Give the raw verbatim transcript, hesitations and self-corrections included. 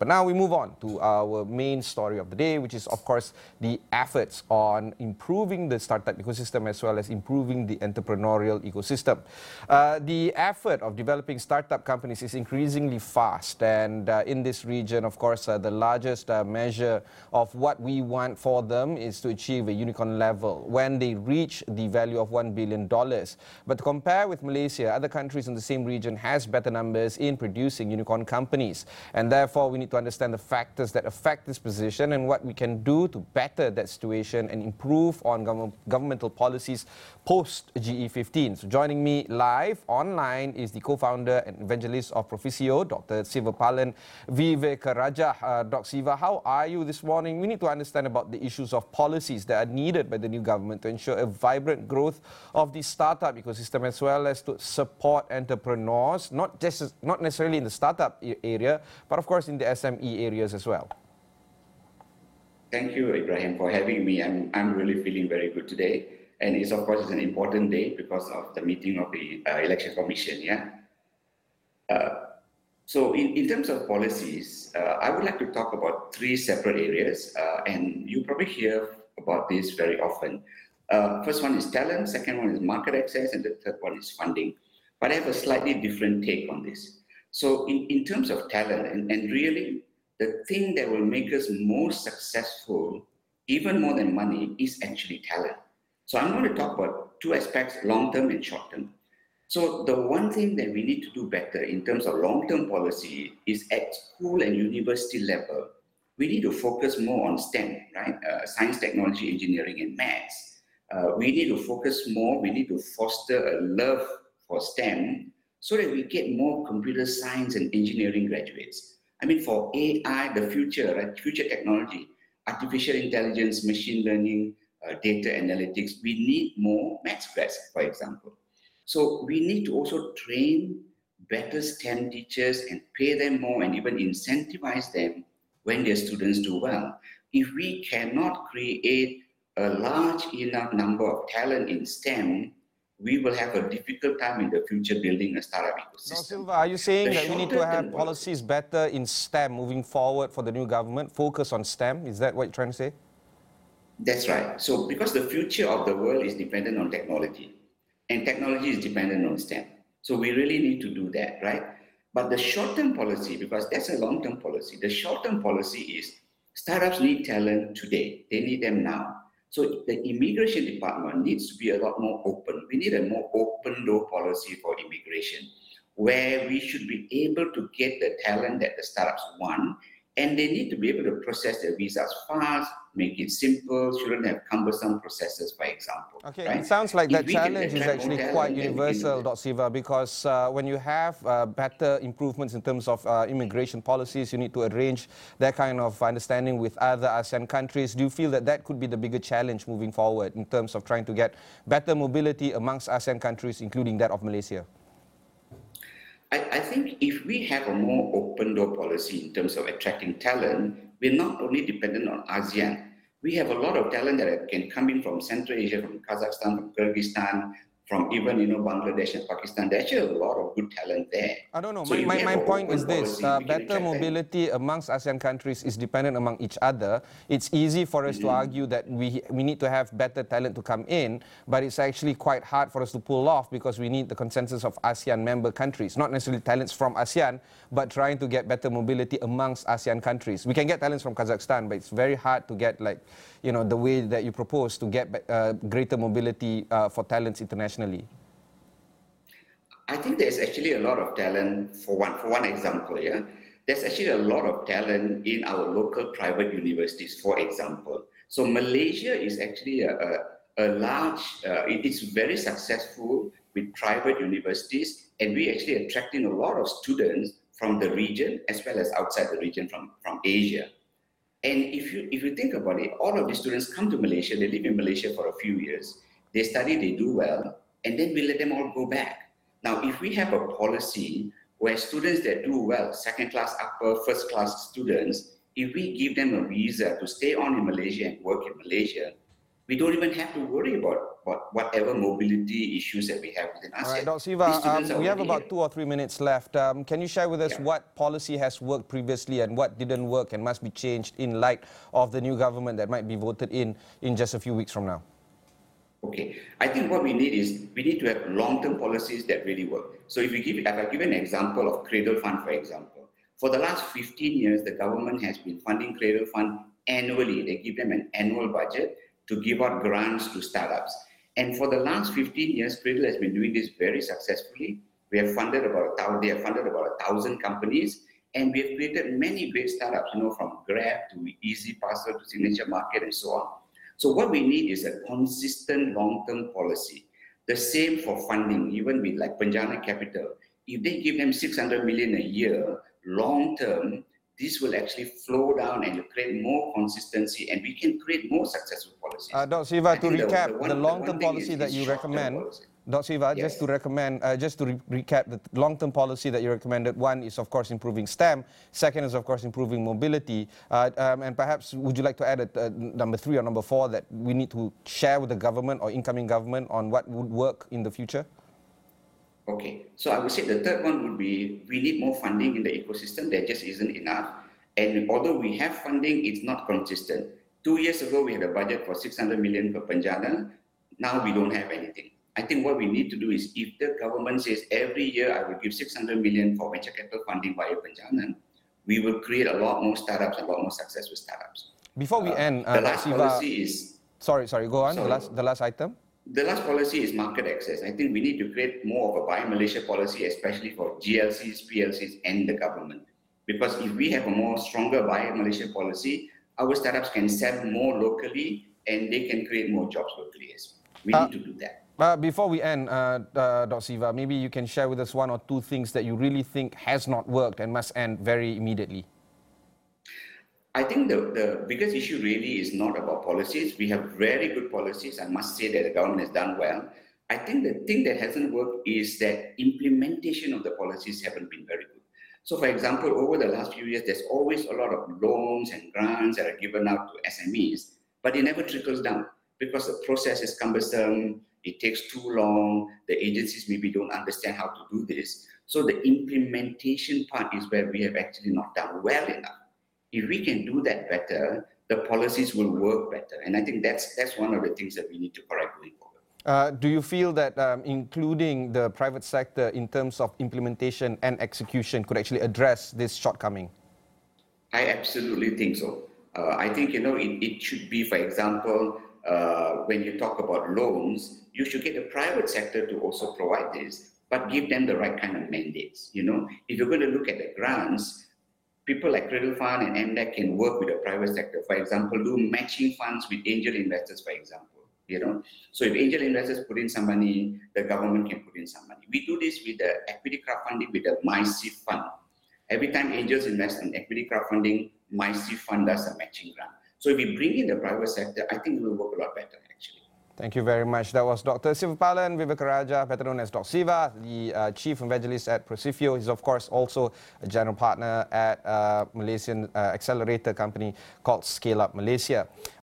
But now we move on to our main story of the day, which is, of course, the efforts on improving the startup ecosystem as well as improving the entrepreneurial ecosystem. Uh, the effort of developing startup companies is increasingly fast, and uh, in this region, of course, uh, the largest uh, measure of what we want for them is to achieve a unicorn level when they reach the value of one billion dollars. But to compare with Malaysia, other countries in the same region has better numbers in producing unicorn companies, and therefore we need to understand the factors that affect this position and what we can do to better that situation and improve on gov- governmental policies post G E fifteen. So joining me live online is the co-founder and evangelist of Proficio, Doctor Sivapalan Vivekaraja. Uh, Doctor Siva, how are you this morning? We need to understand about the issues of policies that are needed by the new government to ensure a vibrant growth of the startup ecosystem as well as to support entrepreneurs, not just not necessarily in the startup area, but of course in the S M E areas as well. Thank you, Ibrahim, for having me. I'm, I'm really feeling very good today. And it's, of course, it's an important day because of the meeting of the uh, Election Commission, yeah? Uh, so in, in terms of policies, uh, I would like to talk about three separate areas, uh, and you probably hear about this very often. Uh, first one is talent, second one is market access, and the third one is funding. But I have a slightly different take on this. So in, in terms of talent, and, and really the thing that will make us most successful, even more than money, is actually talent. So I'm going to talk about two aspects, long-term and short-term. So the one thing that we need to do better in terms of long-term policy is at school and university level, we need to focus more on STEM, right? Uh, science, technology, engineering, and maths. Uh, we need to focus more, we need to foster a love for STEM so that we get more computer science and engineering graduates. I mean, for A I, the future, right? Future technology, artificial intelligence, machine learning, uh, data analytics, we need more maths grads, for example. So we need to also train better STEM teachers and pay them more and even incentivize them when their students do well. If we cannot create a large enough number of talent in STEM, we will have a difficult time in the future building a startup ecosystem. Now, Silva, are you saying The that we need to have shorter-term policies better in STEM moving forward for the new government, focus on STEM? Is that what you're trying to say? That's right. So because the future of the world is dependent on technology, and technology is dependent on STEM. So we really need to do that, right? But the short-term policy, because that's a long-term policy, the short-term policy is startups need talent today. They need them now. So the immigration department needs to be a lot more open. We need a more open door policy for immigration, where we should be able to get the talent that the startups want, and they need to be able to process their visas fast, make it simple, shouldn't have cumbersome processes, for example. Okay, right? it sounds like If that we can challenge is attract more actually talent, quite then we can do universal, that. Doctor Siva, because uh, when you have uh, better improvements in terms of uh, immigration policies, you need to arrange that kind of understanding with other ASEAN countries. Do you feel that that could be the bigger challenge moving forward in terms of trying to get better mobility amongst ASEAN countries, including that of Malaysia? I, I think if we have a more open door policy in terms of attracting talent, we're not only dependent on ASEAN. We have a lot of talent that can come in from Central Asia, from Kazakhstan, from Kyrgyzstan, from even, you know, Bangladesh and Pakistan. There's actually a lot of good talent there. I don't know. So my my, my point is this. Policy, Uh, we can better attract them. mobility amongst ASEAN countries is dependent among each other. It's easy for us Mm-hmm. to argue that we, we need to have better talent to come in, but it's actually quite hard for us to pull off because we need the consensus of ASEAN member countries. Not necessarily talents from ASEAN, but trying to get better mobility amongst ASEAN countries. We can get talents from Kazakhstan, but it's very hard to get, like, you know, the way that you propose to get uh, greater mobility uh, for talents internationally. I think there's actually a lot of talent, for one, for one example, yeah. There's actually a lot of talent in our local private universities, for example. So Malaysia is actually a, a, a large, uh, it is very successful with private universities, and we actually attracting a lot of students from the region as well as outside the region from, from Asia. And if you if you think about it, all of these students come to Malaysia, they live in Malaysia for a few years, they study, they do well, and then we let them all go back. Now, if we have a policy where students that do well, second class, upper, first class students, if we give them a visa to stay on in Malaysia and work in Malaysia, we don't even have to worry about, about whatever mobility issues that we have within ASEAN. All right, Doctor Siva, um, we have about two or three minutes left. Um, can you share with us yeah. what policy has worked previously and what didn't work and must be changed in light of the new government that might be voted in in just a few weeks from now? Okay, I think what we need is we need to have long-term policies that really work. So if we give, if I give an example of Cradle Fund, for example, for the last fifteen years, the government has been funding Cradle Fund annually. They give them an annual budget to give out grants to startups. And for the last fifteen years, Cradle has been doing this very successfully. We have funded about a thousand, they have funded about a thousand companies, and we have created many great startups, you know, from Grab to Easy Parcel to Signature Market and so on. So what we need is a consistent long-term policy. The same for funding, even with like Penjana Capital. If they give them six hundred million a year, long-term, this will actually flow down and create more consistency, and we can create more successful policies. Uh, Doctor Siva, to recap, the, the, one, the long-term policy is, that is you recommend, Doctor Siva, yes. just to recommend, uh, just to re recap, the long-term policy that you recommended, one is of course improving STEM, second is of course improving mobility, uh, um, and perhaps would you like to add a, uh, number three or number four that we need to share with the government or incoming government on what would work in the future? Okay, so I would say the third one would be we need more funding in the ecosystem. There just isn't enough. And although we have funding, it's not consistent. Two years ago, we had a budget for six hundred million for Penjana. Now we don't have anything. I think what we need to do is if the government says every year I will give six hundred million for venture capital funding via Penjana, we will create a lot more startups, a lot more successful startups. Before we uh, end, uh, the last Siva, policy is... Sorry, sorry, go on, sorry. the last, the last item. The last policy is market access. I think we need to create more of a Buy Malaysia policy, especially for G L Cs, P L Cs, and the government. Because if we have a more stronger Buy Malaysia policy, our startups can sell more locally and they can create more jobs locally as well. We uh, need to do that. Uh, before we end, uh, uh, Doctor Siva, maybe you can share with us one or two things that you really think has not worked and must end very immediately. I think the, the biggest issue really is not about policies. We have very good policies. I must say that the government has done well. I think the thing that hasn't worked is that implementation of the policies haven't been very good. So for example, over the last few years, there's always a lot of loans and grants that are given out to S M Es, but it never trickles down because the process is cumbersome, it takes too long, the agencies maybe don't understand how to do this. So the implementation part is where we have actually not done well enough. If we can do that better, the policies will work better. And I think that's, that's one of the things that we need to correct going forward. Uh, do you feel that um, including the private sector in terms of implementation and execution could actually address this shortcoming? I absolutely think so. Uh, I think, you know, it, it should be, for example, uh, when you talk about loans, you should get the private sector to also provide this, but give them the right kind of mandates. You know, if you're going to look at the grants, people like Cradle Fund and M D E C can work with the private sector. For example, do matching funds with angel investors, for example. You know, so if angel investors put in some money, the government can put in some money. We do this with the equity crowdfunding with the MySIF fund. Every time angels invest in equity crowdfunding, MySIF fund does a matching grant. So if we bring in the private sector, I think it will work a lot better, actually. Thank you very much. That was Doctor Sivapalan Vivekarajah, better known as Doctor Siva, the uh, Chief Evangelist at Prosifio. He's, of course, also a general partner at a Malaysian uh, accelerator company called Scale Up Malaysia.